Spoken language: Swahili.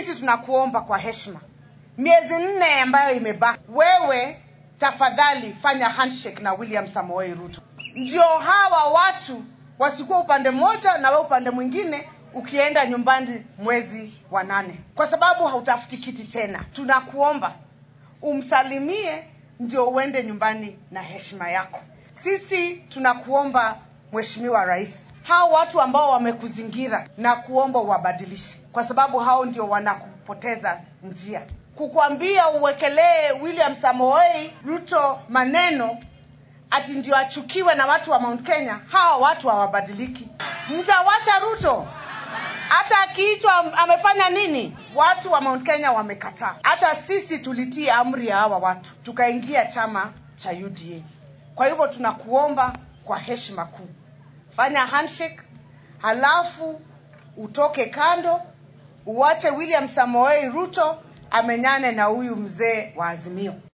sisi tunakuomba kwa heshima, miezi 4 ambayo imebaki, wewe tafadhali fanya handshake na William Samoei Ruto. Ndio hawa watu wasikuwa upande mmoja na wewe upande mwingine ukienda nyumbani mwezi wa 8. Kwa sababu hautafuti kiti tena. Tunakuomba umsalimie ndio uende nyumbani na heshima yako. Sisi tunakuomba Mheshimiwa Rais, hao watu ambao wamekuzingira na kuomba wabadilishe, kwa sababu hao ndio wanakupoteza njia. Kukuambia uwekelee William Samoei Ruto maneno ati ndio achukiwe na watu wa Mount Kenya, hao watu hawabadiliki. Mtawacha Ruto hata akiitwa amefanya nini? Watu wa Mount Kenya wamekataa. Hata sisi tulitii amri ya hawa watu tukaingia chama cha UDA. Kwa hivyo tunakuomba kwa heshima kuu, fanya handshake, halafu utoke kando, uache William Samoei Ruto amenyane na huyu mzee wa Azimio.